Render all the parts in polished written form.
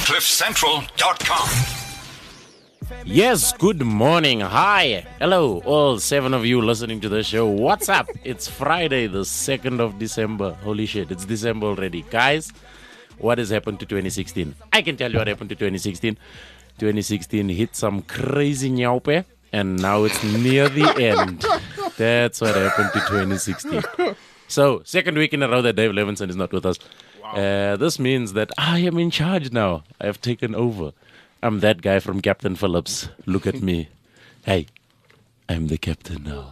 CliffCentral.com. Yes, good morning. Hi. Hello, all 7 of you listening to the show. What's up? It's Friday, the 2nd of December. Holy shit, it's December already. Guys, what has happened to 2016? I can tell you what happened to 2016. 2016 hit some crazy nyaupe, and now it's near the end. That's what happened to 2016. So, second week in a row that Dave Levinson is not with us. Wow. This means that I am in charge now. I have taken over. I'm that guy from Captain Phillips. Look at me. Hey, I'm the captain now.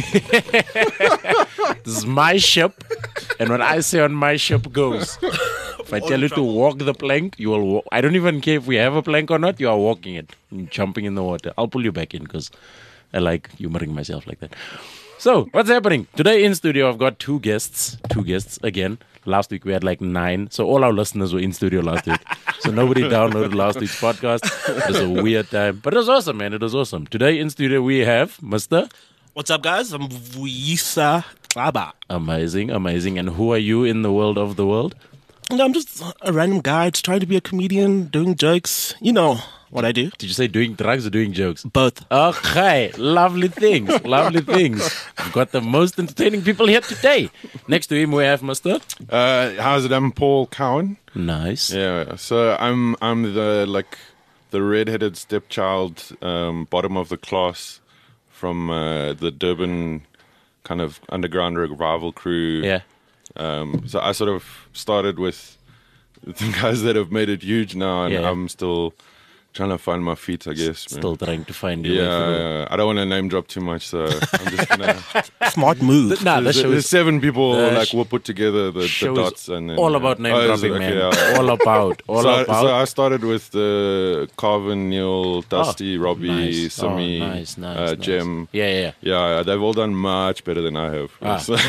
This is my ship. And when I say on my ship goes, if I tell you to walk the plank, you will walk. I don't even care if we have a plank or not. You are walking it, jumping in the water. I'll pull you back in because I like humoring myself like that. So, what's happening? Today in studio, I've got two guests again. Last week we had like 9. So all our listeners were in studio last week. So nobody downloaded last week's podcast. It was a weird time. But it was awesome, man. It was awesome. Today in studio we have Mr. What's up, guys? I'm Vuyisa Baba. Amazing, amazing. And who are you in the world of the world? No, I'm just a random guy just trying to be a comedian, doing jokes. You know what I do. Did you say doing drugs or doing jokes? Both. Okay, lovely things, lovely things. We've got the most entertaining people here today. Next to him we have Mr. How's it? I'm Paul Cowan. Nice. Yeah, so I'm the redheaded stepchild, bottom of the class from the Durban kind of underground revival crew. Yeah. So I sort of started with the guys that have made it huge now, and I'm still trying to find my feet, I guess. Still trying to find you. Yeah, I don't want to name drop too much, so I'm just gonna. Smart move. There's 7 people we'll put together the dots, and then, all about name dropping, man. Yeah. All about. So I started with the Carvin, Neil, Dusty, Robbie, Simi, nice. Jem. Yeah. Yeah, they've all done much better than I have. So.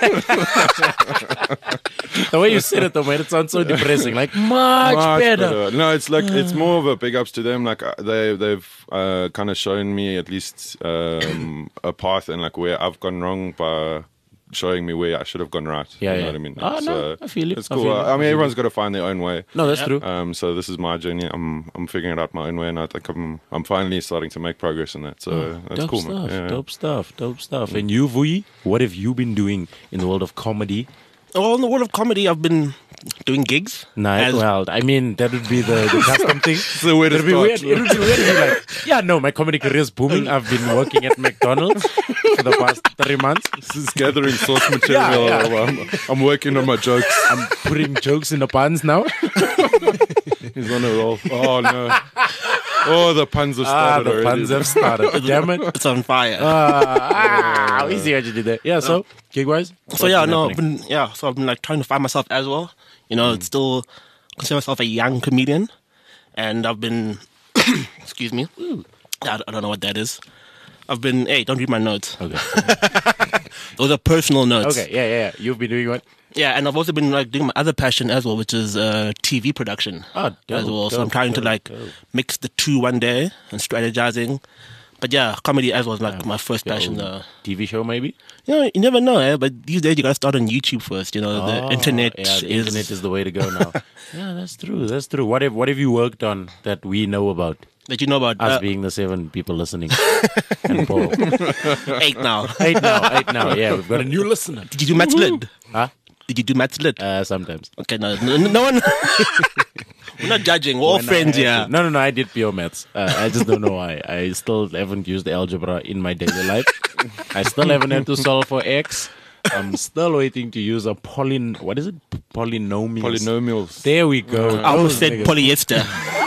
The way you said it, though, man, it sounds so depressing. Like much better. No, it's like it's more of a big ups to them. Like they've kind of shown me at least a path and like where I've gone wrong by showing me where I should have gone right. Yeah, you know what I mean? Oh, no, I feel it. It's cool. I mean, everyone's got to find their own way. No, that's true. So this is my journey. I'm figuring it out my own way, and I think I'm finally starting to make progress in that. So that's dope cool, stuff, man. Yeah. Dope stuff. And you, Vui, what have you been doing in the world of comedy? Well, in the world of comedy, I've been doing gigs. Nice. Well, I mean, that would be the custom thing. It's the way to It'd be weird. It would be weird to be like, yeah, no, my comedy career is booming. I've been working at McDonald's for the past 3 months. This is gathering source material. Yeah. I'm working on my jokes. I'm putting jokes in the puns now. He's on a roll. Oh, no. Oh, the puns have started already. The puns have started. Damn it. It's on fire. We see what you did there. Yeah, so, gig-wise? So I've been like trying to find myself as well. You know, it's still consider myself a young comedian, and I've been, excuse me, I don't know what that is. I've been, hey, don't read my notes. Okay. Those are personal notes. Okay, yeah. You've been doing what? Yeah, and I've also been like doing my other passion as well, which is TV production as well. So I'm trying to mix the two one day and strategizing. But yeah, comedy as well is like my first passion. TV show maybe? You never know, but these days you gotta start on YouTube first. You know, the internet. Yeah, the internet is the way to go now. Yeah, that's true. What have you worked on that we know about? That you know about us being the 7 people listening. And Paul. 8 now. 8 now. Yeah, we've got a new listener. Did you do Matt's Lid? Huh? Did you do Matt's Lid? Sometimes. Okay, no one. We're not judging. We're all friends, yeah. No, I did pure maths. I just don't know why. I still haven't used algebra in my daily life. I still haven't had to solve for X. I'm still waiting to use a polynomials. Polynomials. There we go. I almost said polyester.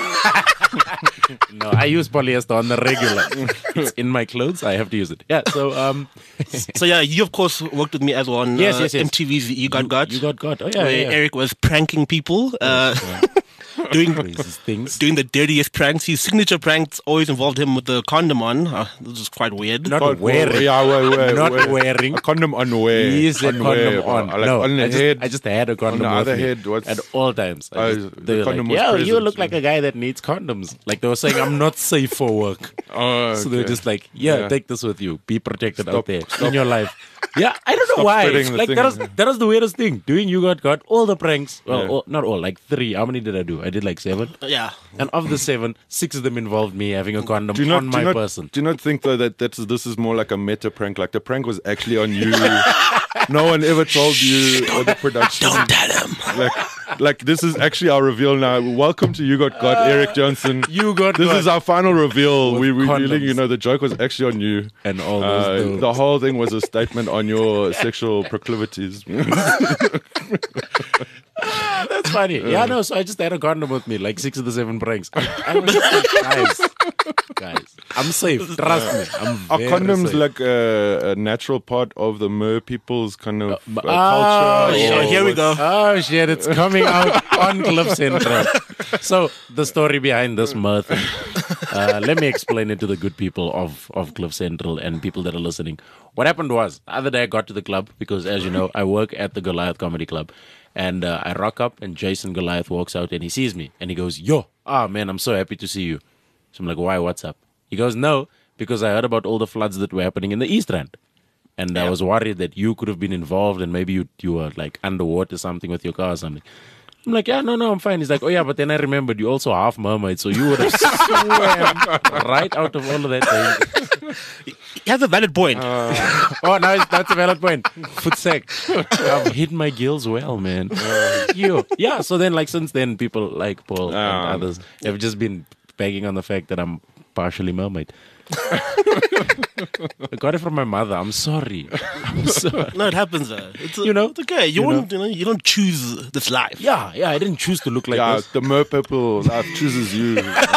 No, I use polyester on the regular. It's in my clothes. I have to use it. Yeah. So, so yeah, you of course worked with me as well on yes. MTV's You Got Got. You Got Got. Oh yeah. Where Eric was pranking people. Doing the dirtiest pranks. His signature pranks always involved him with the condom on. This is quite weird. Not wearing. Not wearing. A condom unwear. He is a condom on. Like no, on the head. I just had a condom on the other with head. me at all times. They were like, yo, you look like a guy that needs condoms. Like they were saying, I'm not safe for work. So they were just like, take this with you. Be protected out there in your life. Yeah, I don't know why. Like that was the weirdest thing. Doing You Got Got, all the pranks. Well, not all, like 3. How many did I do? I did did like 7. Yeah. And of the 7, 6 of them involved me having a condom on my person. Do you not think though that this is more like a meta prank? Like the prank was actually on you. No one ever told you or the production. Don't tell him. Like this is actually our reveal now. Welcome to You Got Eric Johnson. You Got This is our final reveal. With We're revealing, condoms. the joke was actually on you. And all those The whole thing was a statement on your sexual proclivities. That's funny. Yeah, no, so I just had a condom with me, like 6 of the 7 pranks. I was just like, guys, I'm safe. Trust me. I'm Are very condoms safe. like a natural part of the Mer people's kind of culture? Oh, here we go. Oh shit, it's coming out on Cliff Central. So the story behind this Mer thing. Let me explain it to the good people of Cliff Central and people that are listening. What happened was, the other day I got to the club because, as you know, I work at the Goliath Comedy Club. And I rock up and Jason Goliath walks out and he sees me and he goes, yo, man, I'm so happy to see you. So I'm like, why, what's up? He goes, no, because I heard about all the floods that were happening in the East Rand. And I was worried that you could have been involved and maybe you were like underwater something with your car or something. I'm like, yeah, no, I'm fine. He's like, oh yeah, but then I remembered you also half mermaid, so you would have swam right out of all of that thing. He has a valid point. Oh, no, that's a valid point. Foot sec. I've hid my gills well, man. Yeah, so then, like, since then, people like Paul and others have just been begging on the fact that I'm partially mermaid. I got it from my mother. I'm sorry. No, it happens. It's okay. You don't choose this life. Yeah, I didn't choose to look like this. The Mer people life chooses you.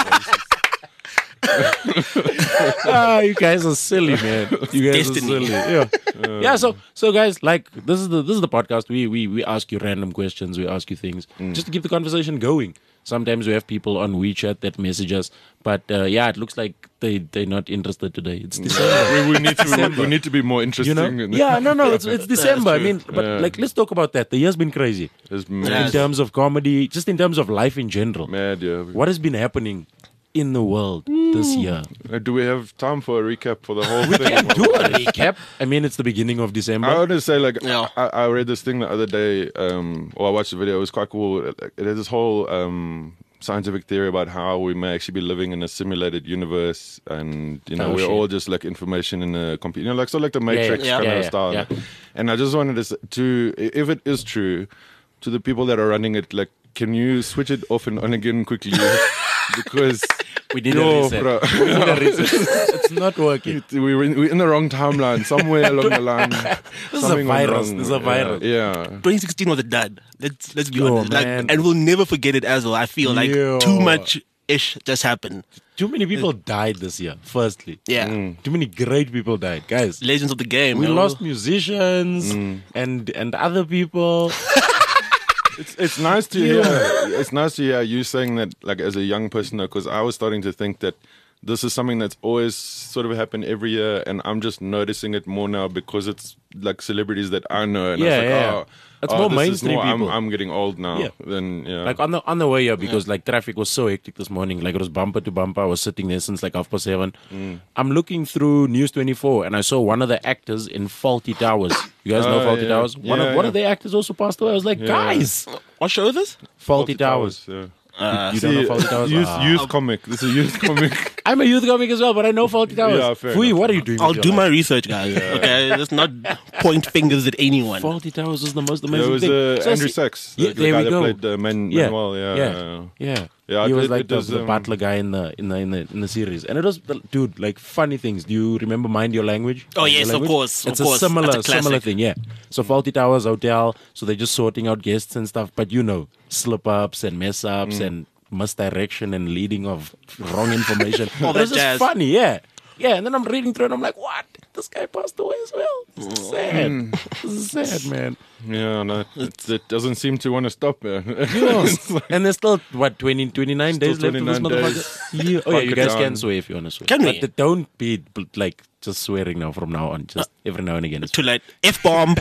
You guys are silly, man. You guys Destiny. are silly. Yeah. So guys, like this is the podcast. We ask you random questions. We ask you things just to keep the conversation going. Sometimes we have people on WeChat that message us, but it looks like they're not interested today. It's December. we need to be more interesting. It's December. I mean, but like, let's talk about that. The year's been crazy It's in mad. terms of comedy, just in terms of life in general. Mad, yeah. What has been happening in the world this year? Do we have time for a recap for the whole thing? Can do a recap. I mean, it's the beginning of December. I want to say, like, Yeah. I read this thing the other day, or I watched the video. It was quite cool. It had this whole scientific theory about how we may actually be living in a simulated universe, and we're shit. all just like information in a computer, like the Matrix yeah. kind Yeah, of yeah, style. yeah. And I just wanted to, if it is true, to the people that are running it, like, can you switch it off and on again quickly? Because We need a reset. bro. We need a reset. It's not working. We're in the wrong timeline. Somewhere along the line. This is a virus. This is a virus. Yeah. 2016 was a dud. Let's be Yo, honest. Like, man. and we'll never forget it as well. I feel like Yo. too much ish just happened. Too many people died this year, firstly. Yeah. Too many great people died. Guys, Legends of the game. we you know? lost musicians and other people. It's nice to hear. It's nice to hear you saying that, like, as a young person, because I was starting to think that this is something that's always sort of happened every year, and I'm just noticing it more now because it's like celebrities that I know, and Yeah, I was like, yeah. It's more this is mainstream people. I'm getting old now. Yeah. Then Like on the way here, because like traffic was so hectic this morning, like it was bumper to bumper. I was sitting there since like 7:30. I'm looking through News 24 and I saw one of the actors in Faulty Towers. You guys know Oh, Faulty yeah. Towers? One Yeah. of the actors also passed away. I was like, guys, What show is this? Faulty Towers. Yeah. You don't know Faulty Towers? Youth comic. This is a youth comic. I'm a youth comic as well, but I know Faulty Towers. Yeah, fair Fui, enough. what are you doing? I'll with your do life? my research, guys. Okay, let's not point fingers at anyone. Faulty Towers was the most There amazing was thing. So I Andrew see- Sachs. Yeah, the there guy we that go. played Manuel. Yeah. Yeah, He was it like does, the butler guy in the series, and it was dude like funny things. Do you remember Mind Your Language? Oh, Mind yes, Your of Language? course, It's of a course. similar That's a classic. similar thing, yeah. So Faulty Towers Hotel, so they're just sorting out guests and stuff, but slip ups and mess ups and misdirection and leading of wrong information. All But it's that just jazz. funny, yeah. Yeah, and then I'm reading through and I'm like, what? This guy passed away as well. This is sad. This is sad, man. Yeah, no, it doesn't seem to want to stop. Man. And there's still, 29 days left of this 29 motherfucker? days. Yeah. Oh, yeah, Fuck you it guys down. can swear if you want to swear. Can we? But don't be, like, just swearing now from now on. Just every now and again. Too late. F-bomb.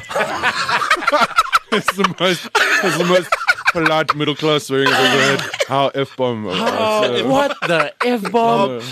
It's the most polite middle class swearing I've ever heard. How F-bomb. What the F-bomb?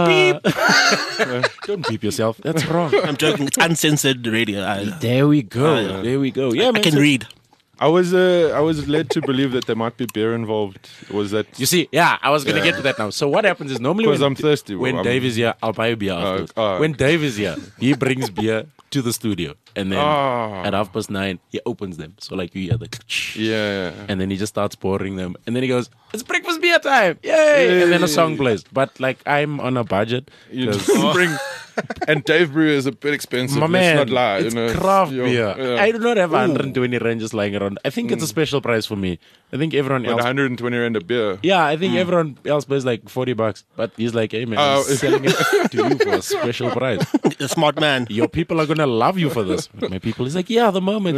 Don't beep yourself. That's wrong. I'm joking. It's uncensored radio. There we go. There we go. Yeah, I man. can so- read. I was led to believe that there might be beer involved. Was that? You see, yeah, I was going to get to that now. So what happens is normally Because I'm thirsty. when Dave is here, I'll buy a beer afterwards. When Dave is here, he brings beer to the studio. And then at 9:30, he opens them. So like you hear the Yeah. and then he just starts pouring them. And then he goes, it's breakfast beer time. Yay! And then a song plays. But like I'm on a budget. You just bring. And Dave Brew is a bit expensive. My man, let's not lie. it's craft beer. Yeah. I do not have 120 rand just lying around. I think it's a special price for me. I think everyone With else. 120 rand a beer. Yeah, I think everyone else pays like $40. But he's like, hey man, I'm selling it to you for a special price. A smart man. Your people are gonna love you for this. My people is like, yeah, the moment.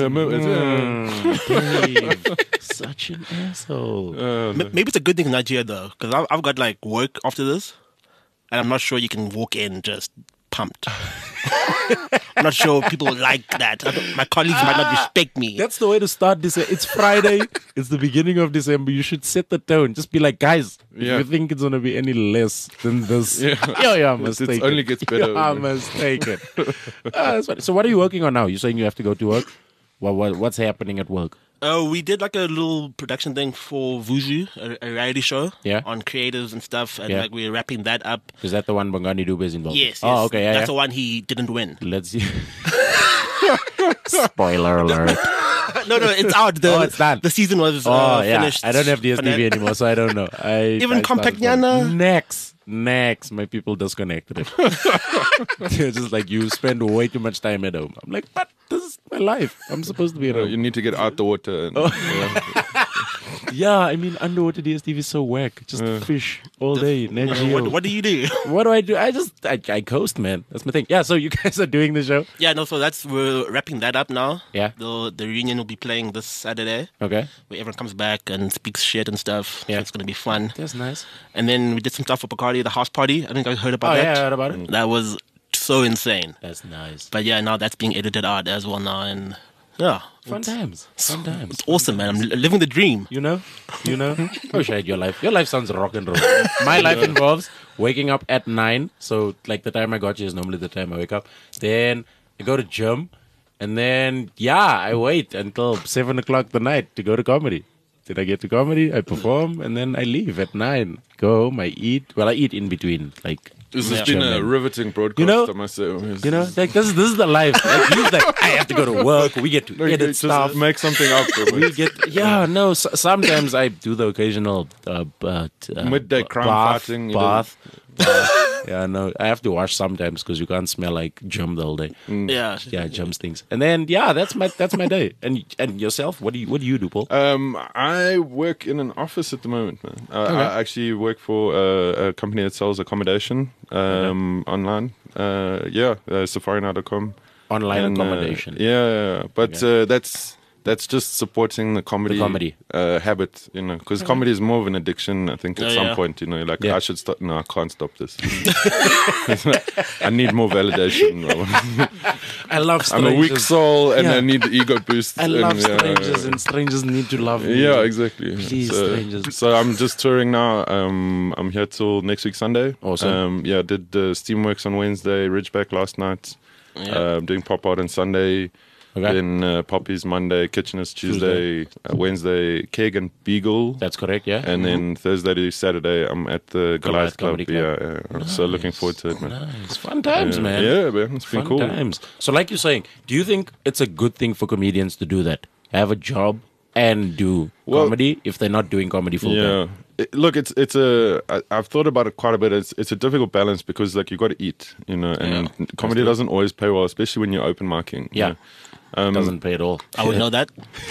Dave, such an asshole. Maybe it's a good thing in Nigeria though, because I've got like work after this, and I'm not sure you can walk in just pumped. I'm not sure people like that. My colleagues might not respect me. That's the way to start this. It's Friday. It's the beginning of December. You should set the tone. Just be like, guys, if you think it's going to be any less than this, you're mistaken. It only gets better. You're mistaken. That's funny. So what are you working on now? You're saying you have to go to work? What's happening at work? We did like a little production thing for Vuju, a reality show on creatives and stuff, and like we're wrapping that up. Is that the one Bongani Dube is involved? Yes. Oh, okay. That's the one he didn't win. Let's see. Spoiler alert. No, it's out. It's done. The season was finished. I don't have DSTV anymore, so I don't know. Even Compactnyana. Next, my people disconnected it. They're just like, you spend way too much time at home. I'm like, but this is my life. I'm supposed to be at home. You need to get out the water. And, Yeah, I mean, underwater DSTV is so whack. Just fish all day. What do you do? What do? I coast, man. That's my thing. Yeah, so you guys are doing the show? Yeah, no, so we're wrapping that up now. Yeah. The reunion will be playing this Saturday. Okay. Where everyone comes back and speaks shit and stuff. Yeah. So it's going to be fun. That's nice. And then we did some stuff for Bacardi, the house party. I think I heard about that. Yeah, I heard about it. That was so insane. That's nice. But yeah, now that's being edited out as well now. And yeah. Fun times. It's awesome, man. I'm living the dream. You know? I wish I had your life. Your life sounds rock and roll. My life involves waking up at 9. So, like, the time I got you is normally the time I wake up. Then I go to gym. And then, I wait until 7 o'clock the night to go to comedy. Then I get to comedy, I perform, and then I leave at 9. Go home, I eat. Well, I eat in between. Like, this has been a riveting broadcast, I must say. Like this is the life. Like, he's like, I have to go to work. We get to edit stuff. Just make something up. We get, sometimes I do the occasional midday crime fighting. Bath. Yeah, no, I have to wash sometimes because you can't smell like gym the whole day. Yeah, gym stinks. And then that's my day. And yourself, what do you do, Paul? I work in an office at the moment, man. I actually work for a company that sells accommodation online. Safarinow.com. Online accommodation. But that's just supporting the comedy habit, because comedy is more of an addiction, I think, at some point, I should stop. No, I can't stop this. I need more validation. I love strangers. I'm a weak soul and I need the ego boost. I love strangers and strangers need to love me. Yeah, exactly. Please, strangers. So I'm just touring now. I'm here till next week, Sunday. Awesome. I did Steamworks on Wednesday, Ridgeback last night. Doing pop art on Sunday. Okay. Then Poppy's Monday, Kitcheners Tuesday, Wednesday, Keg and Beagle. That's correct, yeah. And then Thursday to Saturday, I'm at the Goliath Club. Comedy Club. Nice. So looking forward to it, man. Nice. Fun times, man. Yeah, man. It's been Fun cool. times. So like you're saying, do you think it's a good thing for comedians to do that? Have a job and do comedy if they're not doing comedy full time? Look, I've thought about it quite a bit. It's a difficult balance because like you got to eat, and comedy doesn't always pay well, especially when you're open micing. Yeah. Doesn't pay at all. I would know that.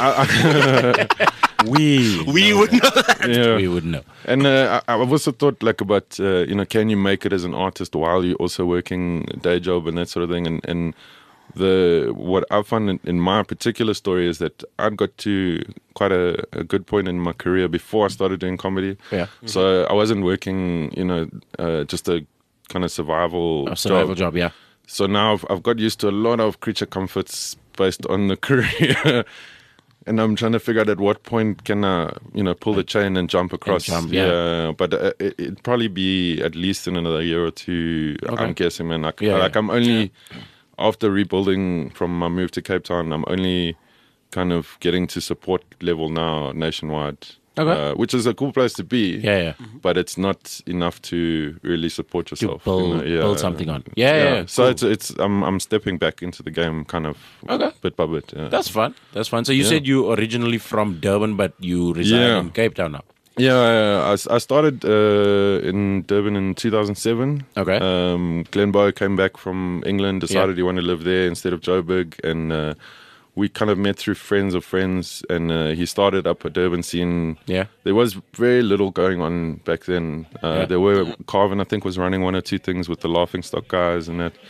We would know that. Yeah. We would know. And I've also thought like about, can you make it as an artist while you're also working a day job and that sort of thing. And what I found in my particular story is that I'd got to quite a good point in my career before I started doing comedy. Yeah. So I wasn't working, just a kind of survival job, yeah. So now I've got used to a lot of creature comforts based on the career. And I'm trying to figure out at what point can I, pull the chain and jump across. But it'd probably be at least in another year or two, I'm guessing, man. I'm only, after rebuilding from my move to Cape Town, I'm only kind of getting to support level now nationwide. Okay. Which is a cool place to be. Yeah. But it's not enough to really support To yourself. build something on. Yeah. So cool. it's I'm stepping back into the game kind of bit by bit. Yeah. That's fun. So you said you originally from Durban, but you reside in Cape Town now. Yeah, I started in Durban in 2007. Okay. Glenn Bowe came back from England, decided he wanted to live there instead of Joburg, and we kind of met through friends of friends, and he started up a Durban scene. Yeah. There was very little going on back then. There were, Carvin, I think, was running one or two things with the Laughing Stock guys and that.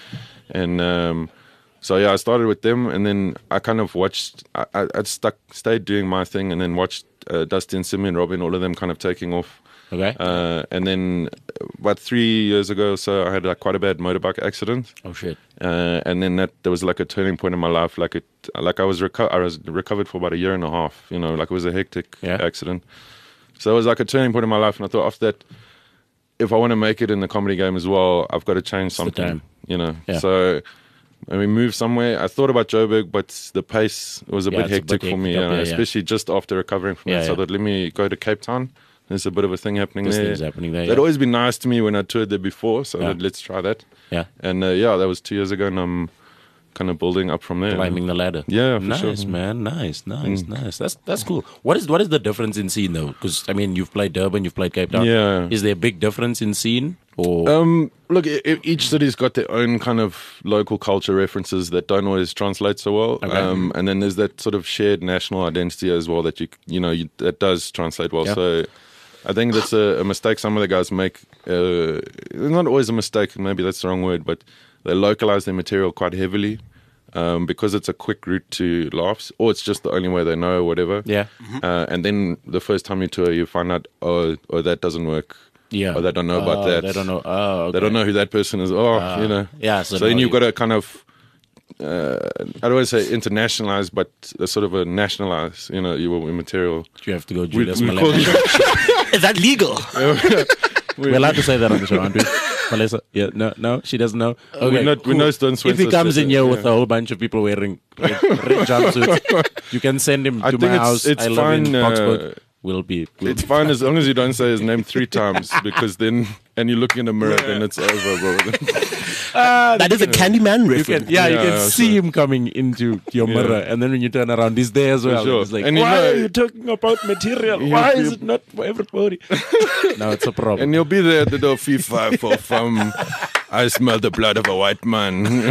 And so, I started with them, and then I kind of watched, I stayed doing my thing, and then watched Dustin, Simeon, Robin, all of them kind of taking off. Okay. And then about 3 years ago or so, I had quite a bad motorbike accident. Oh shit. And then there was like a turning point in my life. I was recovered for about a year and a half. Like it was a hectic accident. So it was like a turning point in my life, and I thought after that, if I want to make it in the comedy game as well, I've got to change something. Yeah. So when we moved somewhere, I thought about Joburg, but the pace was a bit hectic for me, especially just after recovering from it. So I thought, let me go to Cape Town. There's a bit of a thing happening there. Things happening there. That'd always been nice to me when I toured there before, so let's try that. Yeah. And that was 2 years ago, and I'm kind of building up from there. Climbing the ladder. Yeah, for nice, sure. Man. Nice. That's cool. What is the difference in scene though? Because I mean, you've played Durban, you've played Cape Town. Yeah. Is there a big difference in scene? Or look, each city's got their own kind of local culture references that don't always translate so well. Okay. And then there's that sort of shared national identity as well that that does translate well. Yeah. So I think that's a mistake some of the guys make. Not always a mistake, maybe that's the wrong word, but they localize their material quite heavily because it's a quick route to laughs, or it's just the only way they know, or whatever. Yeah. And then the first time you tour, you find out, oh, that doesn't work. Yeah. Or they don't know about that. They don't know. Oh, okay. They don't know who that person is. Yeah. So then you've got to kind of, I don't want to say internationalize, but sort of a nationalize, your material. You have to go Julius we Malema. Is that legal? We're allowed to say that on the show, aren't we? Melissa? Yeah, no, she doesn't know. Okay, we know Stone if Swenson he comes said in that, here with a whole bunch of people wearing red jumpsuits, you can send him I to think my it's- house. it's I live fine, in Boxburg. It's fine as long as you don't say his name 3 times, because then, and you look in the mirror, then it's over, bro. That is a Candyman You reference. can, you can Yeah, see him coming into your mirror, and then when you turn around, he's there as well. sure. It's like, And you why know- are you talking about material? Why is it not for everybody? No, it's a problem. And you'll be there at the door, FIFA, I smell the blood of a white man.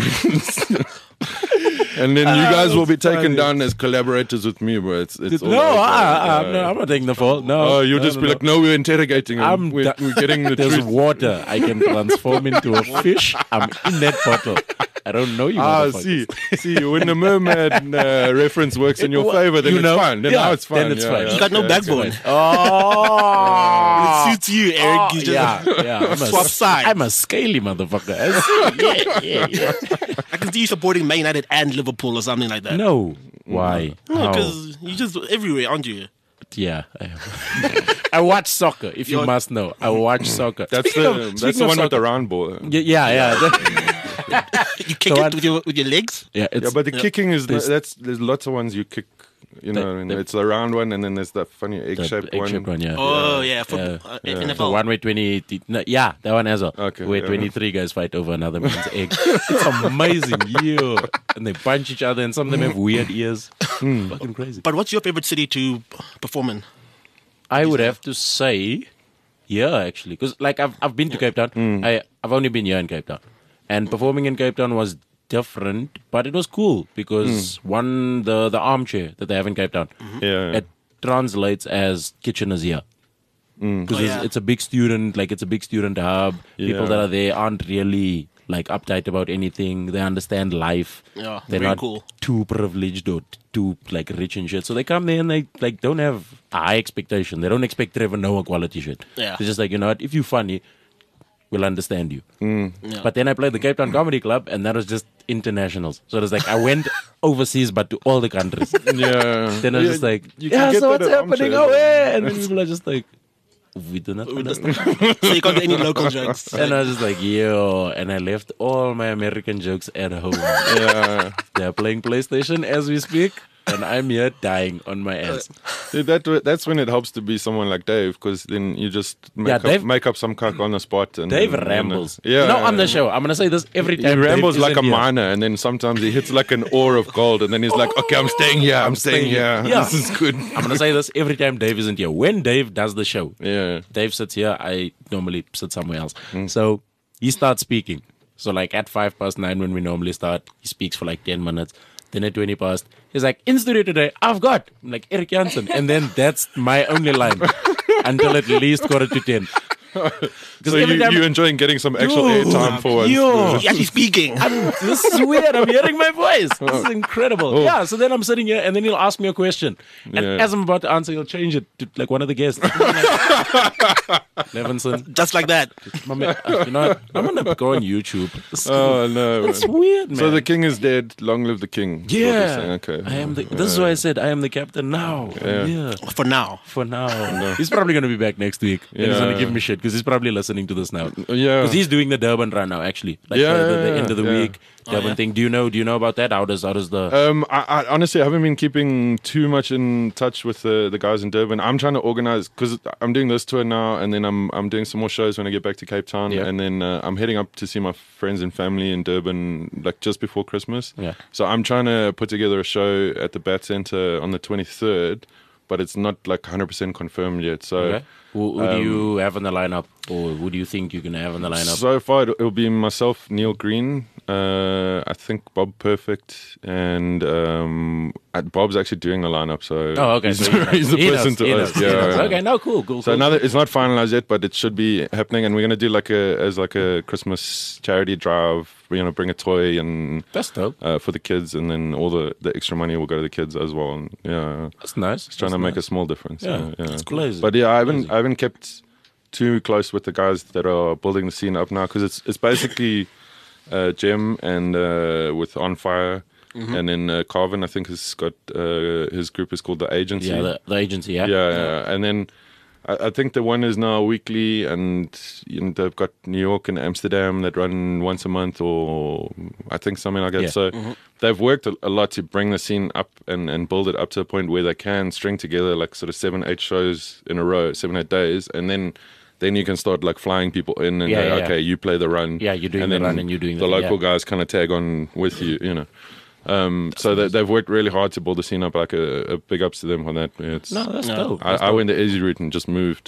And then you guys will be that's taken funny. down as collaborators with me, bro. It's all No, over. I'm not taking the fault. No. Oh, you'll no, just no, be no. like, no, we're interrogating him. We're getting the There's truth. water. I can transform into a fish. I'm in that bottle. I don't know you. motherfuckers. see, when the mermaid reference works in your favor, then You it's know? fine. Then Yeah, now it's fine. then it's fine. You got no okay, backbone. okay. Oh, It suits you, Eric. You just yeah. swap sides. I'm a scaly motherfucker. I see. Yeah. I can see you supporting Man United and Liverpool or something like that. No. Why? How? because you just everywhere, aren't you? Yeah. I watch soccer, if you You're- must know. I watch soccer. That's Speaking the of one with soccer- the round ball. Yeah. You kick So it with your legs. Yeah, Yeah, but the kicking is There's- there's lots of ones you kick. And it's the round one, and then there's the funny egg-shaped one. Yeah. Oh yeah, for The NFL. one where 20, no, yeah, that one as well. Okay, Where yeah. 23 guys fight over another man's egg. It's amazing, yeah. And they punch each other, and some of them have weird ears. Fucking crazy. But what's your favorite city to perform in? I would have to say, yeah, actually, because like I've been to Cape Town. I've only been here in Cape Town, and performing in Cape Town was different, but it was cool because one the armchair that they have in Cape Town, Yeah. it translates as Kitchener's here. Because Oh, yeah. it's a big student, like it's a big student hub. People Yeah. that are there aren't really like uptight about anything. They understand life. Yeah, They're very not cool. too privileged or too like rich and shit. So they come there and they like don't have a high expectation. They don't expect Trevor Noah quality shit. Yeah. They're just like, you know what, if you're funny, we'll understand you. Yeah. But then I played the Cape Town Comedy Club, and that was just internationals. So it was like I went overseas, but to all the countries. Yeah. Then I was just like, you can yeah, get so that what's at happening? Armchair. Oh, yeah. And then people are just like, we do not understand. So you can't do any local jokes. And I was just like, yo. And I left all my American jokes at home. Yeah. They're playing PlayStation as we speak. and I'm here dying on my ass. Dude, that's when it helps to be someone like Dave, because then you just make up some cock on the spot. And Dave and, rambles. Yeah, No, on the show. I'm gonna say this every time. He rambles Dave like a isn't here. miner, and then sometimes he hits like an ore of gold, and then he's like, "Okay, I'm staying here. I'm staying here. Yeah. This is good." I'm gonna say this every time Dave isn't here. When Dave does the show, Yeah. Dave sits here. I normally sit somewhere else. So he starts speaking. So like at 9:05 when we normally start, he speaks for like 10 minutes. Then at 20 past, he's like, "In studio today, I've got." I'm like, Eric Jansen. And then that's my only line until at least 9:45. So you enjoying getting some actual airtime for once? He's actually speaking. This is weird. I'm hearing my voice. This is incredible. Yeah, so then I'm sitting here and then he'll ask me a question. And Yeah. as I'm about to answer, he'll change it to like one of the guests. Levinson. Just like that. My man, you know what? I'm going to go on YouTube. Oh no! It's weird, man. So the king is dead. Long live the king. is what you're yeah. saying. Okay. I am the, this is why I said I am the captain now. Yeah. For now. For now. He's probably going to be back next week. And he's going to give me shit because he's probably listening to this now. Yeah. Because he's doing the Durban run now, actually. Like the end of the week. Durban thing. Do you know about that? How does the I honestly haven't been keeping too much in touch with the guys in Durban. I'm trying to organize because I'm doing this tour now, and then I'm doing some more shows when I get back to Cape Town, Yeah. and then I'm heading up to see my friends and family in Durban like just before Christmas. Yeah. So I'm trying to put together a show at the Bat Center on the 23rd, but it's not like 100% confirmed yet. So. okay. Who do you have on the lineup, or who do you think you're gonna have on the lineup? So far, it'll be myself, Neil Green, I think Bob Perfect, and Bob's actually doing the lineup. So Okay, he's, so he knows. he's the He person knows, to he ask. knows, he Yeah, knows. yeah. Okay, no, cool. So it's not finalized yet, but it should be happening, and we're gonna do like a Christmas charity drive. We're gonna bring a toy and That's dope. for the kids, and then all the extra money will go to the kids as well. And yeah, That's nice. trying to make a small difference. Yeah, that's crazy. But yeah, I haven't kept too close with the guys that are building the scene up now, because it's basically Jem and with On Fire, and then Carvin, I think, has got his group is called The Agency. Yeah, the agency. Yeah. Yeah. And then I think the one is now weekly, and they've got New York and Amsterdam that run once a month, or I think something like that. Yeah. So they've worked a lot to bring the scene up and build it up to a point where they can string together like sort of 7-8 shows in a row, 7-8 days, and then you can start like flying people in and go, okay, you play the run. Yeah, you're doing and the then run and you're doing the the- local yeah. guys kind of tag on with you, you know. So they've worked really hard to build the scene up. Like a big ups to them on that. It's, No, that's dope. I went the easy route and just moved.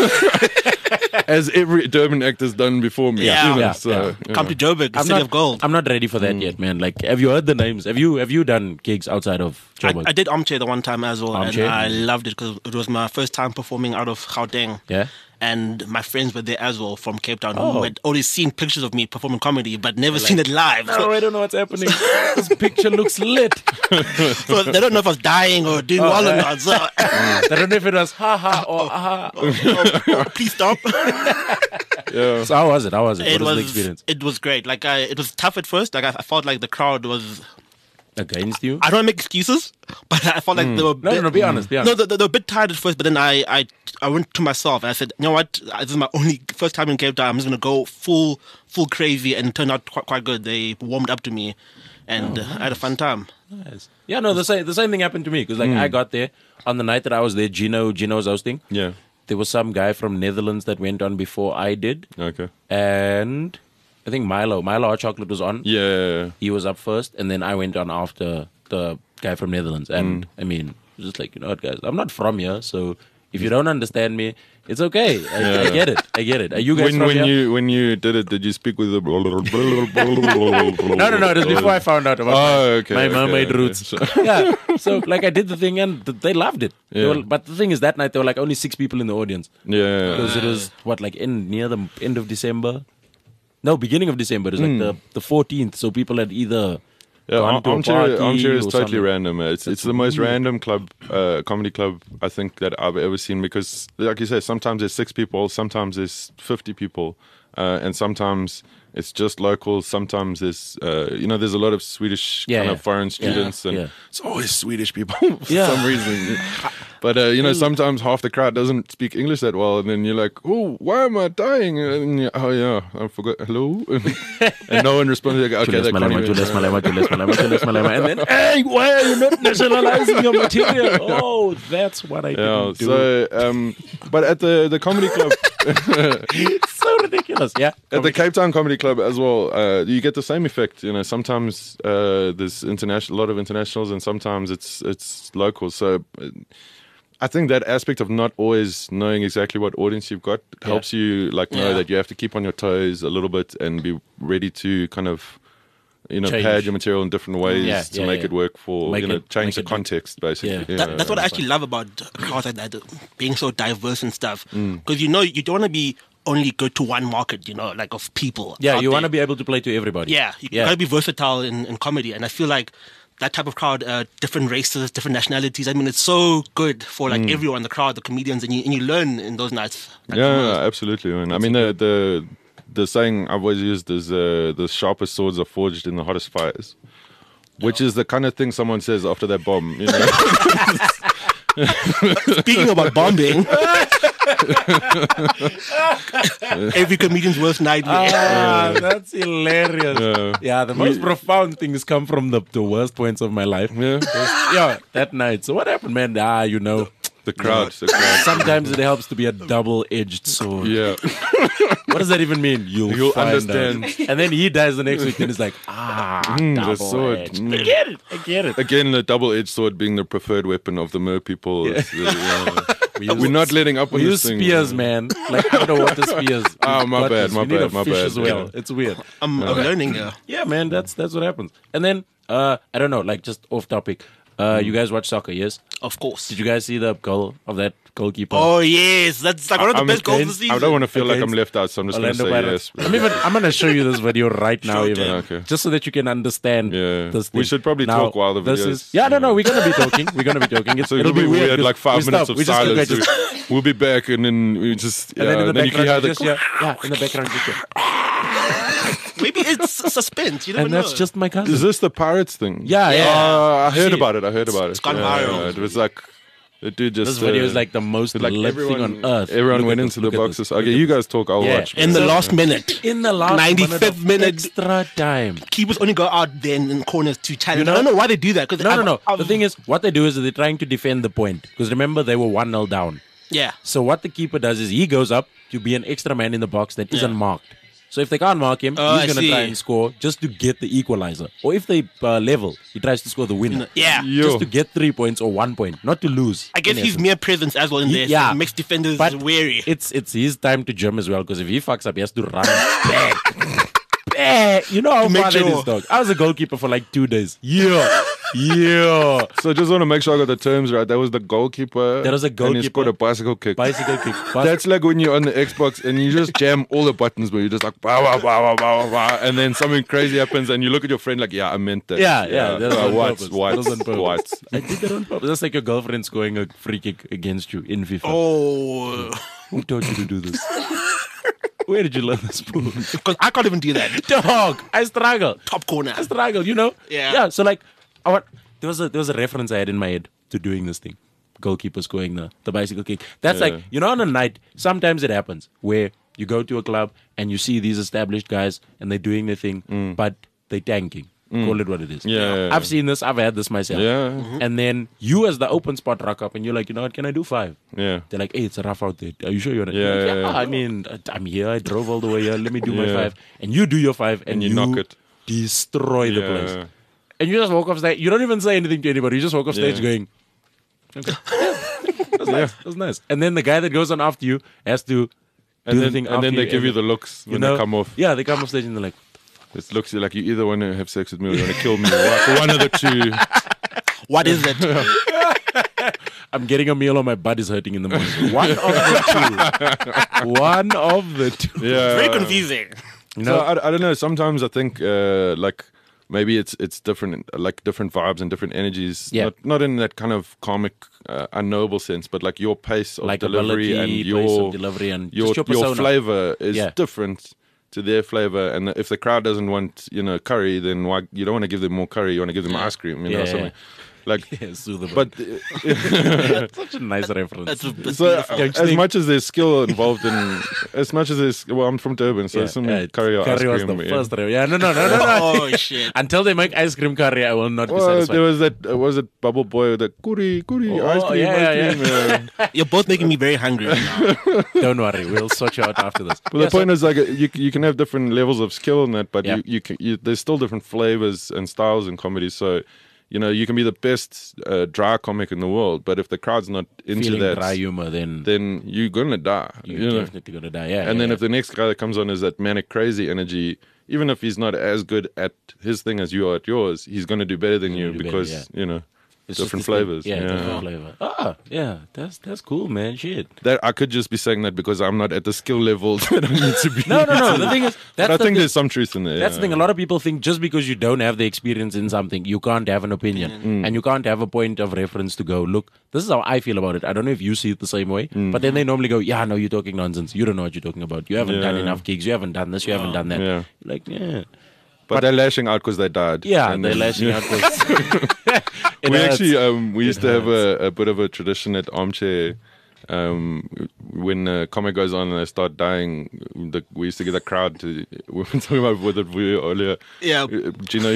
As every Durban actor's done before me. Yeah. you know, Yeah, so, yeah. you Come know. to Joburg, the city of gold. I'm not ready for that yet, man. Like, have you heard the names? Have you done gigs outside of Joburg? I did Armchair the one time as well, Armchair? and I loved it because it was my first time performing out of Gauteng. Yeah? And my friends were there as well from Cape Town Oh. who had always seen pictures of me performing comedy but never seen it live. No, I don't know what's happening. This picture looks lit. So they don't know if I was dying or doing well or not. So I don't know if it was ha ha or aha. please stop. Yeah. So how was it? What It was the was experience? it was great. Like it was tough at first. Like I felt like the crowd was. Against you? I don't make excuses, but I felt like they were. No, be honest. No, they were a bit tired at first, but then I went to myself and I said, you know what? This is my only first time in Cape Town. I'm just gonna go full crazy, and it turned out quite good. They warmed up to me, and I had a fun time. Nice. Yeah, no, the same thing happened to me because like I got there on the night that I was there. Gino was hosting. Yeah. There was some guy from Netherlands that went on before I did, Okay. and I think Milo Hot Chocolate was on. Yeah. He was up first, and then I went on after the guy from Netherlands. And I mean, it was just like, you know what, guys, I'm not from here, so if you don't understand me, it's okay. I get it. Are you guys from here? When you did it, did you speak with the? No. It was before I found out about my mermaid roots. Okay. Yeah. So like I did the thing and they loved it. Yeah. But the thing is, that night there were like only 6 people in the audience Yeah. because it was near the end of December. No, beginning of December. It was like the 14th. So people had either gone to a party Armchair is or totally something. random. It's the most random club, comedy club I think that I've ever seen, because, like you say, sometimes there's 6 people, sometimes there's 50 people. and sometimes it's just local. Sometimes there's, there's a lot of Swedish kind of foreign students, and it's always Swedish people for some reason. But sometimes half the crowd doesn't speak English that well, and then you're like, "Oh, why am I dying?" And oh yeah, I forgot. Hello, and no one responds. Like, okay, they can't even- and then, hey, why are you not nationalizing your material? Oh, that's what I didn't do. So, but at the comedy club, It's so ridiculous. Yeah, at the Cape Town Comedy Club as well, you get the same effect. Sometimes there's a lot of internationals, and sometimes it's local. So. I think that aspect of not always knowing exactly what audience you've got helps you know that you have to keep on your toes a little bit and be ready to kind of pad your material in different ways to make it work for change the context basically. That's what I actually love about crowds like that, being so diverse and stuff. Because you don't want to be only go to one market, like of people. Yeah, you want to be able to play to everybody. Yeah, you got to be versatile in comedy, and I feel like that type of crowd, different races, different nationalities. I mean, it's so good for like everyone in the crowd, the comedians, and you learn in those nights. Absolutely. Man. I mean, the saying I've always used is the sharpest swords are forged in the hottest fires, which is the kind of thing someone says after that bomb. Speaking about bombing, every comedian's worst nightmare. That's hilarious. Yeah, the most profound things come from the worst points of my life. Yeah. That night. So what happened, man? The crowd. Sometimes it helps to be a double-edged sword. Yeah. What does that even mean? You'll find understand. out. And then he dies the next week, and it's like, the sword. I get it. Again, the double-edged sword being the preferred weapon of the Mer people. We're not letting up on We this use thing. spears, man. Like underwater spears. Oh, my Got bad, this. my We need a bad, my fish bad. as well. Yeah. It's weird. I'm learning here. Yeah, man, that's what happens. And then, I don't know, like just off topic. You guys watch soccer, yes? Of course. Did you guys see the goal of that goalkeeper? Oh yes, that's like one of the best goals of the season. I don't want to feel like I'm Against left out, so I'm just going to Orlando say Pirates. yes. I'm gonna show you this video right now, Sure, even okay. just so that you can understand. Yeah. This We thing. should probably Now, talk while the this video is. Yeah, no, we're gonna be talking. So it'll be weird, because like 5 we minutes stop. of We just look silence. like this. We'll be back, and then we just And then in the you can background, hear just, in the background, just, Maybe it's suspense. You never and know. that's just my cousin. Is this the Pirates thing? Yeah. I heard See, about it. It's gone viral. It was like the dude just. This video is like the most like lit thing on earth. Everyone Look went at into this, the look at boxes. this, look Okay, at you this. guys talk. I'll Yeah. watch. in the last minute. In the last 95th minute. extra time. Keepers only go out then in corners to challenge. I don't know why they do that. Cause No. The thing is, what they do is they're trying to defend the point. Because remember, they were 1-0 down. Yeah. So what the keeper does is he goes up to be an extra man in the box that isn't marked. So if they can't mark him, I he's going to try see. and score just to get the equalizer. Or if they level, he tries to score the winner. Yeah. Just to get 3 points or 1 point, not to lose. I guess in his essence. mere presence as well in there Yeah. makes defenders But wary. It's his time to gym as well, because if he fucks up, he has to run back. Back. You know how Make far that sure. is, dog. I was a goalkeeper for like 2 days. Yeah. So I just want to make sure I got the terms right. That was the goalkeeper. That was a And goalkeeper. he scored a bicycle kick. Bicycle kick. That's like when you're on the Xbox and you just jam all the buttons, but you're just like, bah, bah, bah, bah, bah, bah, bah, and then something crazy happens and you look at your friend like, yeah, I meant that. Yeah, that's on what? purpose. What? That was on purpose. What? I did that on purpose. That's like your girlfriend scoring a free kick against you in FIFA. Oh. Who taught you to do this? Where did you learn this move? Because I can't even do that. Dog, I struggle. Top corner. I struggle, you know? Yeah. Yeah, so like, there was a reference I had in my head to doing this thing. Goalkeeper scoring the bicycle kick. That's like, on a night, sometimes it happens where you go to a club and you see these established guys and they're doing their thing, but they're tanking. Call it what it is. Yeah. I've seen this. I've had this myself. Yeah. And then you as the open spot rock up and you're like, you know what, can I do 5? Yeah. They're like, hey, it's rough out there. Are you sure you're not? Yeah, You're like, yeah. I mean, I'm here. I drove all the way here. Let me do my Yeah. 5. And you do your 5 and you knock it. destroy the place. Yeah. And you just walk off stage. You don't even say anything to anybody. You just walk off stage Yeah. going, okay. That's nice. That's nice. And then the guy that goes on after you has to do And the then, thing and after then they you, give you and the looks you when know, they come off. Yeah, they come off stage and they're like, It looks like you either want to have sex with me or you want to kill me. Or one of the two. What is it? I'm getting a meal or my butt is hurting in the morning. One of the two. One of the two. Yeah. Very confusing. You So know? I don't know. Sometimes I think like maybe it's different, like different vibes and different energies. Yeah. Not in that kind of comic, unknowable sense, but like your pace of like delivery ability, and pace your of delivery and your just your persona. flavor is Yeah. different to their flavor. And if the crowd doesn't want, curry, then why you don't want to give them more curry? You want to give them ice cream, something. Like, Soothable. but That's such a nice reference. so as much as there's skill involved in, as much as there's, well, I'm from Durban, so some curry or ice was cream. the yeah. first. Yeah, no. Oh shit! Until they make ice cream curry, I will not be Well, satisfied. there was that, was it Bubble Boy, the curry, ice cream, yeah, ice cream. Yeah. You're both making me very hungry right now. Don't worry, we'll sort you out after this. But the point is, like, you can have different levels of skill in that, but Yeah. there's still different flavors and styles in comedy. So, you can be the best dry comic in the world, but if the crowd's not into feeling that, dry humor, then you're gonna die. you're definitely gonna die. Yeah, And then yeah. if the next guy that comes on is that manic crazy energy, even if he's not as good at his thing as you are at yours, he's gonna do better than you do better, because It's just different this thing. flavors. Yeah, different flavor. Yeah, that's cool, man. Shit. That I could just be saying that because I'm not at the skill level that I need to be. No. The thing is, But I think there's some truth in there. That's the thing. A lot of people think just because you don't have the experience in something, you can't have an opinion and you can't have a point of reference to go, look, this is how I feel about it. I don't know if you see it the same way, but then they normally go, yeah, no, you're talking nonsense. You don't know what you're talking about. You haven't done enough gigs. You haven't done this. You haven't done that. Yeah. Like, yeah. But they're lashing out because they died. Yeah, And they're then- lashing out. We actually we used to have a bit of a tradition at Armchair. When a comic goes on and they start dying, we used to get the crowd to. We were talking about what we earlier. Yeah. Gino.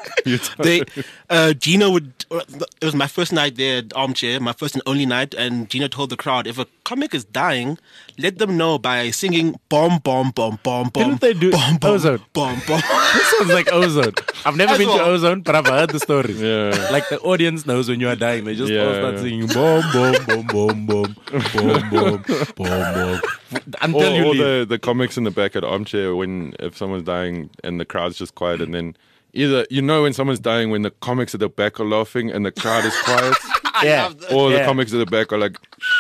Gino would. It was my first night there at Armchair, my first and only night, and Gino told the crowd, if a comic is dying, let them know by singing "Bomb, bomb, bomb, bomb, bomb." Didn't they do bomb, bomb, Ozone? Bomb, bomb. This sounds like Ozone. I've never As been to well. Ozone, but I've heard the stories. Yeah. Like the audience knows when you are dying. They just all Yeah, start yeah. singing boom, boom, boom, boom, boom, boom, boom, boom, boom. Until you All leave. the comics in the back at Armchair if someone's dying and the crowd's just quiet, and then either when someone's dying when the comics at the back are laughing and the crowd is quiet, Yeah. or the Yeah. comics at the back are like.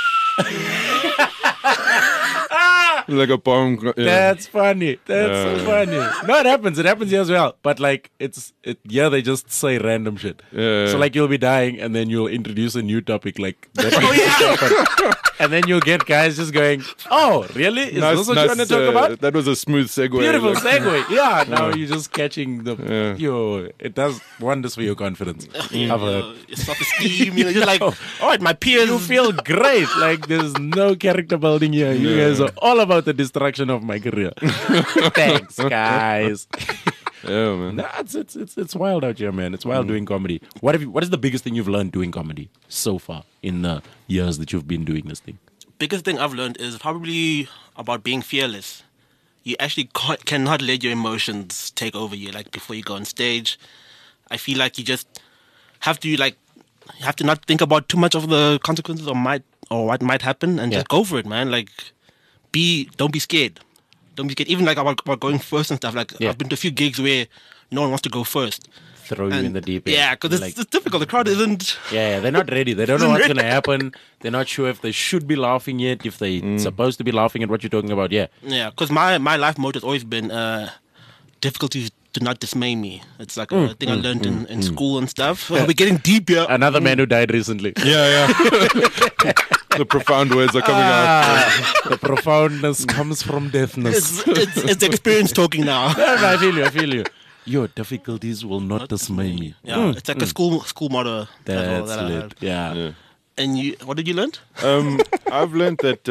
Like a bomb. Yeah. That's funny. That's so funny. No, it happens. It happens here as well. But like, they just say random shit. Yeah. So like, you'll be dying, and then you'll introduce a new topic, like that. And then you'll get guys just going, "Oh, really? Is this what you want to talk about?" That was a smooth segue. Beautiful like- segue. Yeah. Now you're just catching the. It does wonders for your confidence. I've heard. Self-esteem, just like, all right, my peers. You feel great. Like there's no character building here. You guys are all about the destruction of my career. Thanks, guys. Yeah, man. Nah, it's wild out here, man. It's wild doing comedy. What is the biggest thing you've learned doing comedy so far in the years that you've been doing this thing? Biggest thing I've learned is probably about being fearless. You actually cannot let your emotions take over you. Like before you go on stage, I feel like you just have to not think about too much of the consequences or what might happen, and just go for it, man. Like, don't be scared. Don't be scared. Even like about going first and stuff. Like I've been to a few gigs where no one wants to go first. Throw you in the deep end. Yeah, because it's difficult. The crowd isn't. Yeah, they're not ready. They don't know what's going to happen. They're not sure if they should be laughing yet, if they're supposed to be laughing at what you're talking about. Yeah. Yeah, because my life motto has always been difficulties do not dismay me. It's like a thing I learned in school and stuff. We're getting deep here. Another man who died recently. Yeah. The profound words are coming out. The profoundness comes from deafness. It's the experience talking now. No, I feel you. Your difficulties will not dismay me. Yeah, it's like a school motto. That's that I lit. had. Yeah. And you, what did you learn? I've learned that,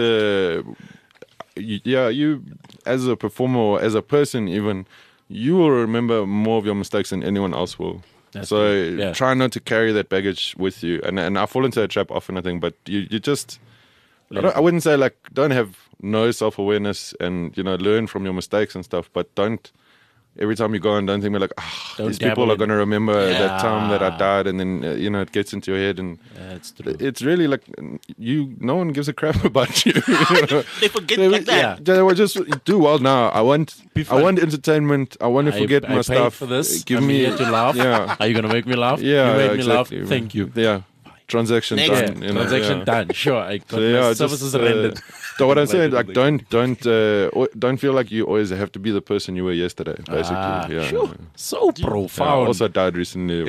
you as a performer or as a person even, you will remember more of your mistakes than anyone else will. That's so true. Yeah. try not to carry that baggage with you. And I fall into that trap often, I think, but you just, I wouldn't say like, don't have no self-awareness and, learn from your mistakes and stuff, but don't, every time you go on, don't think like, Don't these dabble people are in- going to remember that time that I Yeah. died, and then it gets into your head, and That's true. it's really like no one gives a crap about you. They forget like that. They will just do well now. I want fun. entertainment. I want to forget I my paid stuff. for this. Give I'm me here to laugh. Yeah, Are you gonna make me laugh? yeah. You made me exactly. laugh. Thank you. Yeah, transaction Next. done. Yeah, transaction done. Sure, I got So, my just, services rendered. So what I'm saying, Like, like, don't feel like you always have to be the person you were yesterday. Basically, yeah. Sure. So Yeah, I profound. also died recently.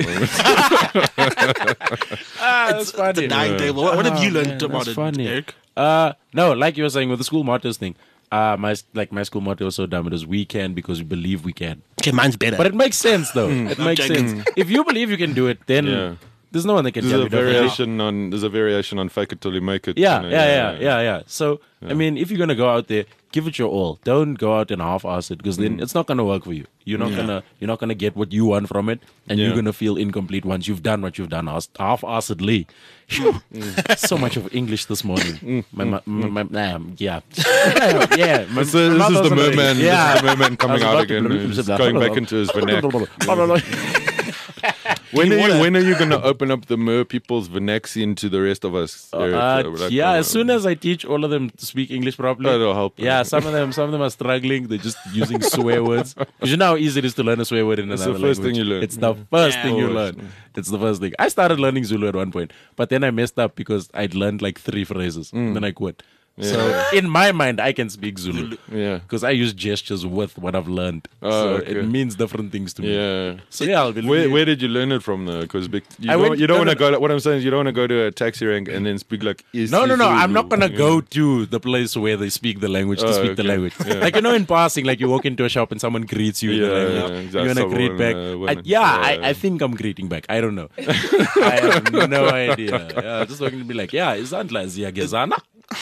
That's funny. It's a dying table. What have you Oh, learned man, about that's it, funny. Eric? No, like you were saying with the school martyrs thing, My school motto was so dumb. It was "We can because we believe we can." Okay, mine's better. But it makes sense though. It makes sense. If you believe you can do it, then Yeah. there's no one that can There's tell a you differently. variation on fake it till you make it. Yeah, you know, yeah. So, I mean, if you're gonna go out there, give it your all. Don't go out and half-ass it, because then it's not gonna work for you. You're not gonna get what you want from it, and you're gonna feel incomplete once you've done what you've done half-assedly. Phew. So much of English this morning. Yeah. This is the merman. Yeah. This is the merman coming out again. He's going back into his vernac. When are you going to open up the mer people's vernac scene to the rest of us? Eric? As soon as I teach all of them to speak English properly. That'll help. Yeah, some of them are struggling. They're just using swear words. Because you know how easy it is to learn a swear word in another language. It's the first thing you learn. It's the first thing you Always. learn. It's the first thing. I started learning Zulu at one point, but then I messed up because I'd learned like 3 phrases. And then I quit. So in my mind, I can speak Zulu. Yeah. Because I use gestures with what I've learned. Oh, so okay. it means different things to me. Yeah. So yeah, I'll be Where did you learn it from though? Because you I went- don't no, want to no. go. What I'm saying is you don't want to go to a taxi rank and then speak like. No. I'm not gonna go to the place where they speak the language to speak the okay. language. Yeah. Like in passing, like you walk into a shop and someone greets you in the language. exactly. You wanna greet back? I think I'm greeting back. I don't know. I have no idea. Yeah, just looking to be like, Izandla Ziyagezana.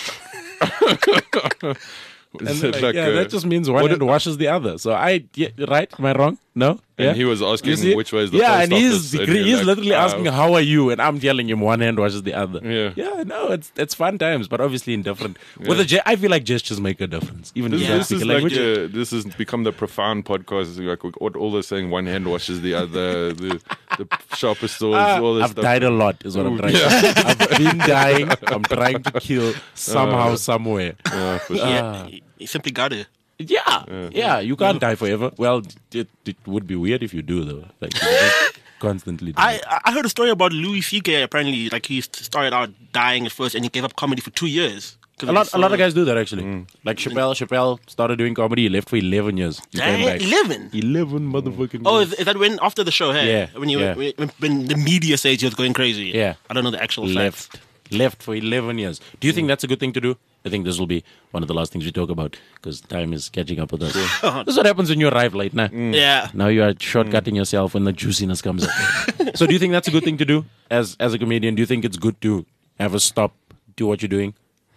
And Is they're it like, like that just means one hand washes the other. So right? Am I wrong? No? And he was asking You see? which way is the yeah, post and office, he's you're like, literally asking, "How are you?" And I'm telling him one hand washes the other. Yeah. No, it's fun times, but obviously in different. With I feel like gestures make a difference, even if you don't This speak is a like language. this has become the profound podcast. Like all they're saying, one hand washes the other. The sharpest swords, all this I've stuff. died a lot, is what I'm trying to say. I've been dying. I'm trying to kill somehow, somewhere. Yeah, for sure. you simply got it. Yeah, you can't die forever. Well, it would be weird if you do, though. Like, you just constantly do it. I heard a story about Louis C.K. Apparently, like he started out dying at first, and he gave up comedy for 2 years. A lot of guys do that, actually. Like Chappelle started doing comedy. He left for 11 years. He came back. 11. 11 motherfucking Oh, years. is that when after the show? Hey, Yeah, when the media says he was going crazy. Yeah. I don't know the actual facts. Left for 11 years. Do you think that's a good thing to do? I think this will be one of the last things we talk about because time is catching up with us. This is what happens when you arrive late, nah? Yeah. Now you are shortcutting yourself when the juiciness comes up. So do you think that's a good thing to do as a comedian? Do you think it's good to have a stop, do what you're doing?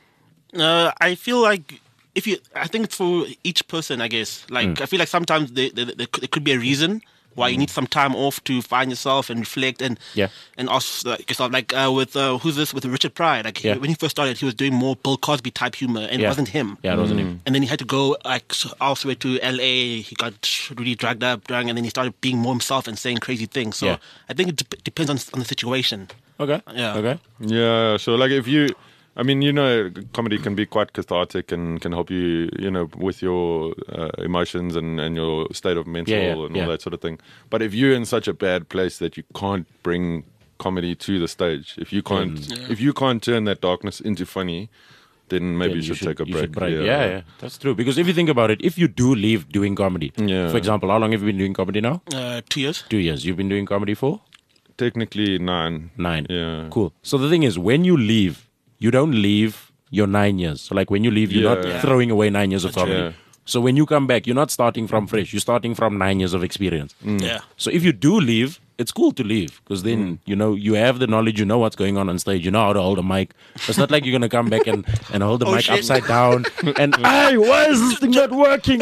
I feel like I think it's for each person, I guess. Like, I feel like sometimes there could be a reason why you need some time off to find yourself and reflect and ask yourself, like with who's this, with Richard Pryor. Like when he first started, he was doing more Bill Cosby type humor, and it wasn't him. Yeah, it wasn't him. And then he had to go like elsewhere to LA. He got really drunk, and then he started being more himself and saying crazy things. So I think it depends on the situation. Okay. Yeah. Okay. Yeah, so like if you, I mean, comedy can be quite cathartic and can help you, with your emotions and your state of mental and all that sort of thing. But if you're in such a bad place that you can't bring comedy to the stage, if you can't turn that darkness into funny, then maybe you should take a break. Yeah, that's true. Because if you think about it, if you do leave doing comedy, for example, how long have you been doing comedy now? 2 years. 2 years. You've been doing comedy for? Technically 9. 9. Yeah. Cool. So the thing is, when you leave, you don't leave your 9 years. So like when you leave, you're not throwing away 9 years of comedy. Yeah. So when you come back, you're not starting from fresh. You're starting from 9 years of experience. Yeah. So if you do leave, it's cool to leave because then, you have the knowledge, you know what's going on stage, you know how to hold a mic. It's not like you're going to come back and hold the mic shit. upside down and, why is this thing not working?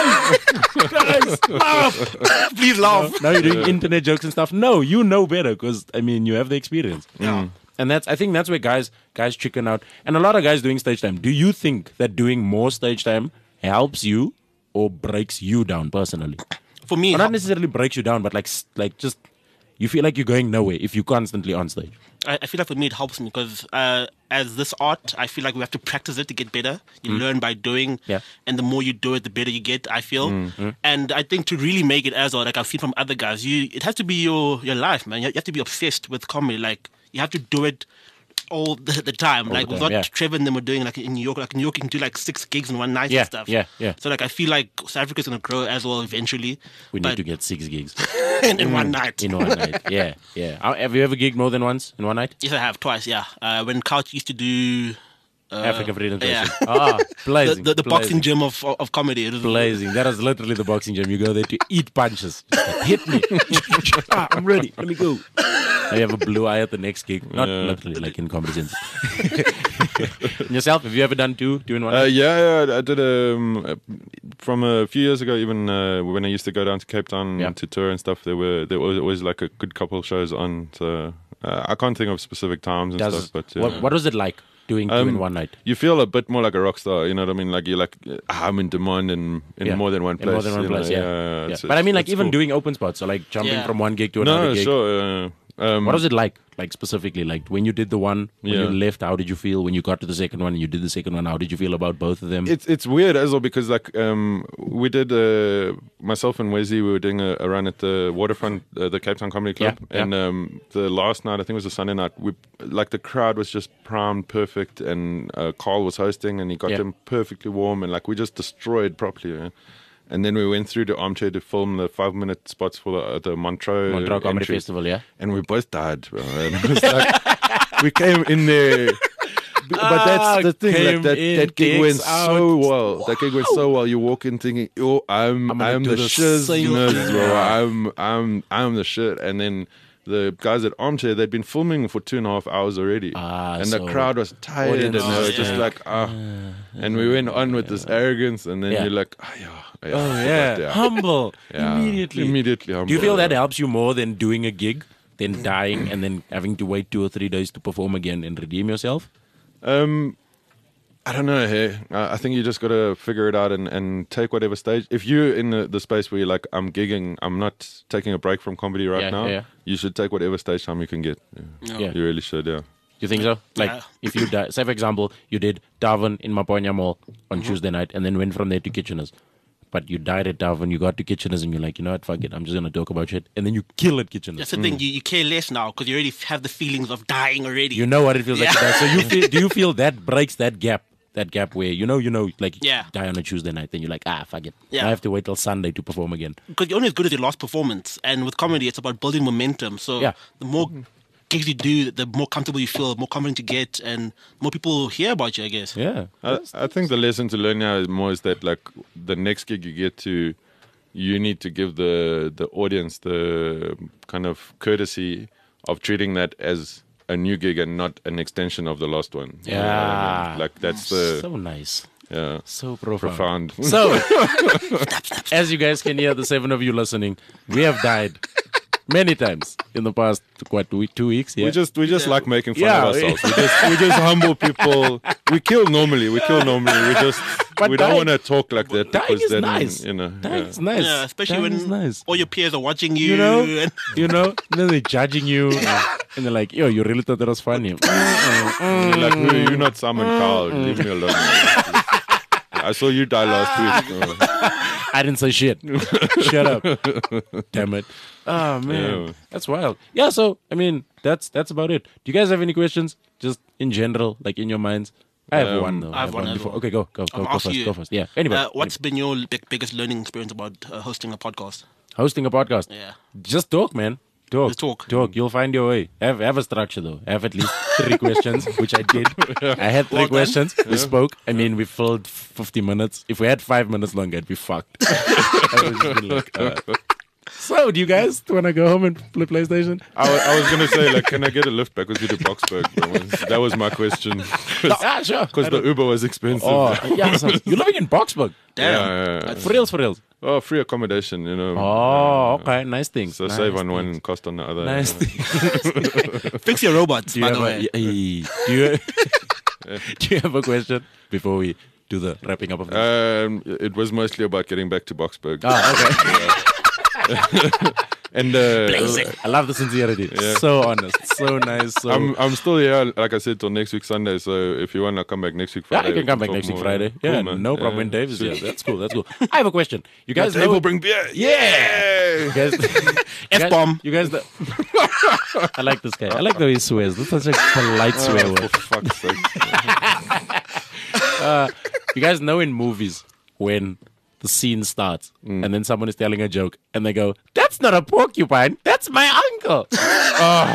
Guys, laugh. Please laugh. Now you're doing internet jokes and stuff. No, you know better because, you have the experience. Yeah. And I think that's where guys chicken out. And a lot of guys doing stage time. Do you think that doing more stage time helps you or breaks you down personally? For me, Or not necessarily breaks you down, but like just you feel like you're going nowhere if you're constantly on stage. I feel like for me it helps me because as this art, I feel like we have to practice it to get better. You learn by doing, and the more you do it, the better you get, I feel. And I think to really make it as well, like I've seen from other guys, it has to be your life, man. You have to be obsessed with comedy. Like you have to do it all the time. Like the with time, what Trevor and them were doing, like in New York. Like in New York, you can do like 6 gigs in one night and stuff. Yeah. So like I feel like South Africa's gonna grow as well eventually. We need to get 6 gigs in one night. in one night. Yeah. Have you ever gigged more than once in one night? Yes, I have twice. Yeah, when Couch used to do African Freedom yeah. Station. Ah, blazing. The boxing blazing. gym of comedy. It was Blazing. That is literally the boxing gym. You go there to eat punches. Just like, hit me. I'm ready. Let me go. Now you have a blue eye at the next gig. Not literally, like in comedy sense. And yourself, have you ever done two in one? Yeah, I did from a few years ago. Even when I used to go down to Cape Town to tour and stuff, there was always like a good couple shows on. So I can't think of specific times and stuff. But what was it like doing two in one night? You feel a bit more like a rock star. You know what I mean? Like you're like I'm in demand in more than one place. In more than one place, yeah. But I mean, like even doing open spots, so like jumping from one gig to another gig. Sure. What was it like specifically? Like when you did the one, when you left, how did you feel? When you got to the second one and you did the second one, how did you feel about both of them? It's weird as well because like we did myself and Wesley, we were doing a run at the Waterfront, the Cape Town Comedy Club, and the last night, I think it was a Sunday night, the crowd was just primed perfect, and Carl was hosting, and he got them perfectly warm, and like we just destroyed properly. Yeah? And then we went through the Armchair to film the 5-minute spots for the Montreux Comedy Festival, yeah. And we both died, bro. And it was like, we came in there. But that's the thing, like that gig went so well. That gig went so well. You walk in thinking, "Oh, I'm the shizness, bro. I'm the shit." And then the guys at Armchair, they'd been filming for 2.5 hours already, and the crowd was tired, and they were just like, and we went on with this arrogance, and then you're like, humble, immediately humble. Do you feel that helps you more than doing a gig, than dying and then having to wait 2 or 3 days to perform again and redeem yourself? I don't know. Hey, I think you just got to figure it out and take whatever stage. If you're in the space where you're like, I'm gigging, I'm not taking a break from comedy right now, you should take whatever stage time you can get. Yeah. You really should, yeah. You think so? Like, if you die, say for example, you did Darwin in Maponya Mall on Tuesday night and then went from there to Kitchener's. But you died at Darwin, you got to Kitchener's and you're like, you know what, fuck it, I'm just going to talk about shit. And then you kill at Kitchener's. That's the thing, you care less now because you already have the feelings of dying already. You know what it feels like to die. So do you feel that breaks that gap? That gap where, you know, like die on a Tuesday night, then you're like, fuck it. I have to wait till Sunday to perform again. Because you're only as good as your last performance. And with comedy, it's about building momentum. So the more gigs you do, the more comfortable you feel, the more confident you get, and more people hear about you, I guess. Yeah. I think the lesson to learn now is that, like, the next gig you get to, you need to give the audience the kind of courtesy of treating that as a new gig and not an extension of the last one. Yeah. You know what I mean? Like, that's so nice. Yeah. So profound. Profound. So, as you guys can hear, the 7 of you listening, we have died many times in the past, 2 weeks? Yeah. We just like making fun of ourselves. We just humble people. We kill normally. We don't want to talk like that. Dying because is then, nice. You know, dying is nice. Yeah, especially when all your peers are watching you. You know, then they're judging you. And they're like, yo, you really thought that was funny. You're like, you're not Simon Cowell. Leave me alone. I saw you die last week. I didn't say shit. Shut up. Damn it. Oh, man. That's wild. Yeah, so, I mean, that's about it. Do you guys have any questions? Just in general, like in your minds? I have one, though. I have one as before. well. Okay, go first. Go first. Yeah. Anyway. What's been your biggest learning experience about hosting a podcast? Hosting a podcast? Yeah. Just talk, man. Talk. You'll find your way. Have a structure, though. Have at least 3 questions, which I did. I had 3 questions. We spoke. I mean, we filled 50 minutes. If we had 5 minutes longer, it'd be fucked. I would just been like, So, do you guys want to go home and play PlayStation? I was going to say, like, can I get a lift back with you to Boksburg? That was my question. Sure. Because the Uber was expensive. Oh, yeah. So you're living in Boksburg? Damn. Yeah. For reals. Oh, free accommodation, you know. Oh, okay. Nice thing. So save on one, cost on the other. Nice thing. Fix your robots, by the way. Do you have a question before we do the wrapping up of this? It was mostly about getting back to Boksburg. Okay. And I love the sincerity. Yeah. So honest, so nice. So I'm still here, like I said, till next week Sunday. So if you want to come back next week Friday, you can come back next week Friday. Cool, yeah, man. No problem. When Dave is here, that's cool. I have a question. You guys will bring beer. Yeah. You guys, F-bomb. You guys, I like this guy. I like the way he swears. This is such a polite swear word. For fuck's sake. You guys know in movies when the scene starts and then someone is telling a joke and they go, "That's not a porcupine, that's my uncle."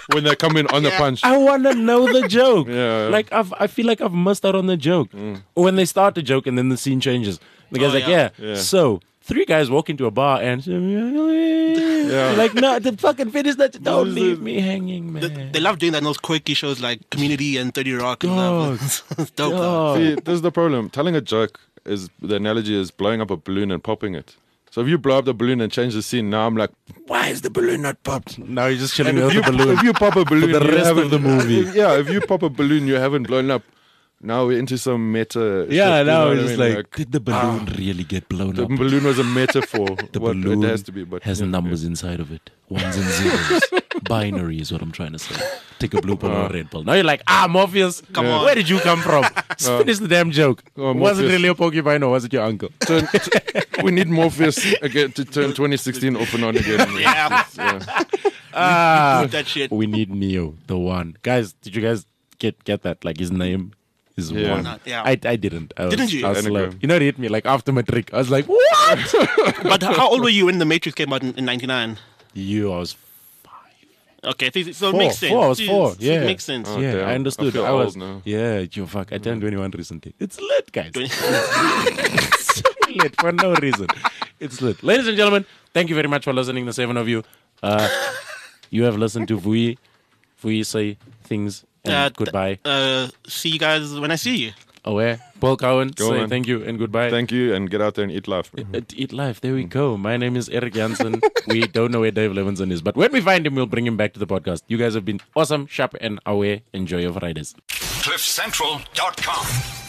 when they come in on the punch. I want to know the joke. Yeah. Like, I feel like I've missed out on the joke. Or when they start the joke and then the scene changes. The guy's like, yeah. Yeah. So, 3 guys walk into a bar and... Like, no, the fucking finish that. Don't leave me hanging, man. They love doing that in those quirky shows like Community and 30 Rock. And Dog. stuff. It's dope. though. Dog. See, this is the problem. Telling a joke is the analogy is blowing up a balloon and popping it. So if you blow up the balloon and change the scene, now I'm like, why is the balloon not popped? Now you're just chilling And with if the you, balloon. if you pop a balloon, the you rest of haven't- the movie. If you pop a balloon, you haven't blown up. Now we're into some meta. Yeah, shit, you now know what it's I just mean? like, did the balloon really get blown the up? balloon was a metaphor. The what balloon it has to be, but has yeah. numbers inside of it. Ones and zeros. Binary is what I'm trying to say. Take a blue pill or a red pill. Now you're like, Morpheus, Come on. where did you come from? Just finish the damn joke. Was it Morpheus. really a porcupine or was it your uncle? We need Morpheus again to turn 2016 off and on again. Yeah. Ah, Keep that shit. we need Neo, the one. Guys, did you guys get that? Like his name is Yeah. one. Yeah. I didn't. Didn't you? I was slow. Anagram. You know, it hit me like after matric. I was like, what? But how old were you when The Matrix came out in 99? I was Okay, so it 4. makes sense. 4. I was 4. Yeah. It makes sense. Oh, Yeah, damn. I understood. I feel I was old now. Yeah, you fuck. I turned 21 recently. It's lit, guys. 20 It's so lit for no reason. It's lit. Ladies and gentlemen, thank you very much for listening, the 7 of you. You have listened to Vui say things and goodbye. See you guys when I see you. Aware. Paul Cowan, Go say on. thank you and goodbye. Thank you, and get out there and eat life. Bro. Eat life. There we go. My name is Eric Jansen. We don't know where Dave Levinson is, but when we find him, we'll bring him back to the podcast. You guys have been awesome, sharp, and aware. Enjoy your Fridays. CliffCentral.com.